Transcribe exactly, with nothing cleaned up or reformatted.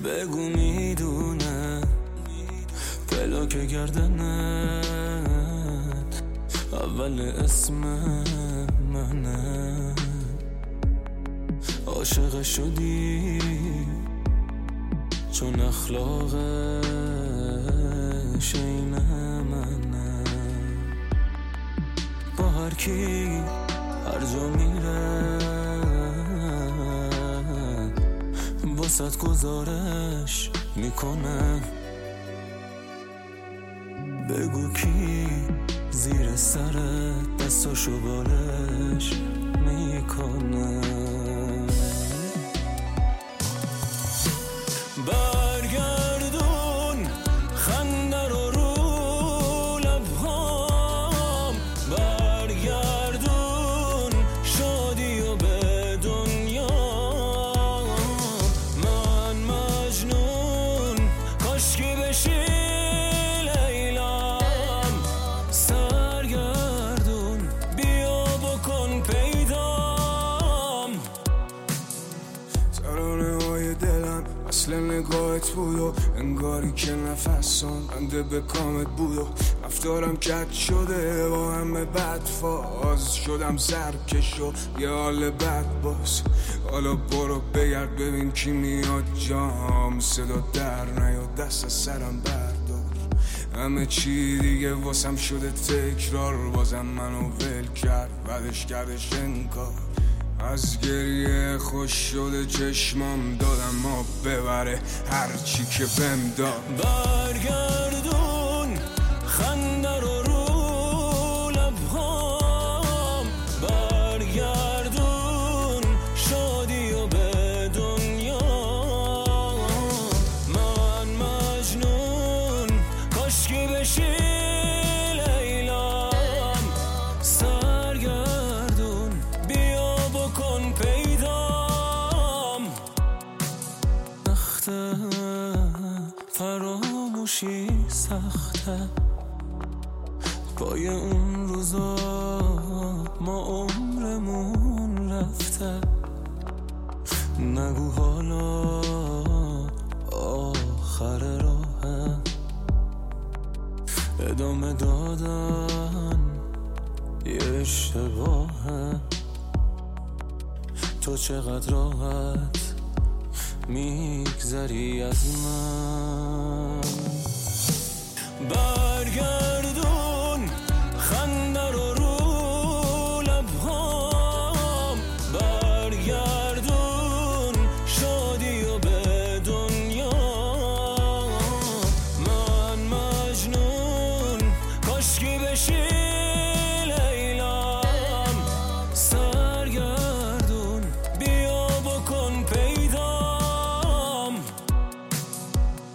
بگو میدونه پلاک گردنت اول اسم منه. عاشق شدی چون اخلاقش عین منه. با هر کی هر جا میره واسه گزارش میکنه. بگو کی زیر سرت دستاشو بالش میکنه. برگردون خنده رو رو لبهام، برگردون شادی و به دنیا. من مجنون کاشکی بشی لیلام، سرگردون بیا بکن پیدام. ترانه های دلم اصل نگاهت بود و انگاری که نفسان بنده به کامت بود و رفتارم کج شده با همه بد فاز شدم سرکش و یه حال بد باز. حالا برو بگرد ببین کی میاد جام، صدا در نیا دست سرم بردار. همه چی دیگه واسم شده تکرار، بازم منو ول کرد بعدش کردش انکار. از گریه خوش شده چشمام دادم ما ببره هرچی که بهم داد. برگردون خنده رو رو لبهام، برگردون شادی و به دنیا. من مجنون کاشکی بشی لیلام، سرگردون بیا بکن پیدام. نخته فراموشی سخته پای اون روزا ما عمرمون رفته. نگو حالا آخر راهه، ادامه دادن یه اشتباهه. تو چقدر راحت میگذری از من. برگرد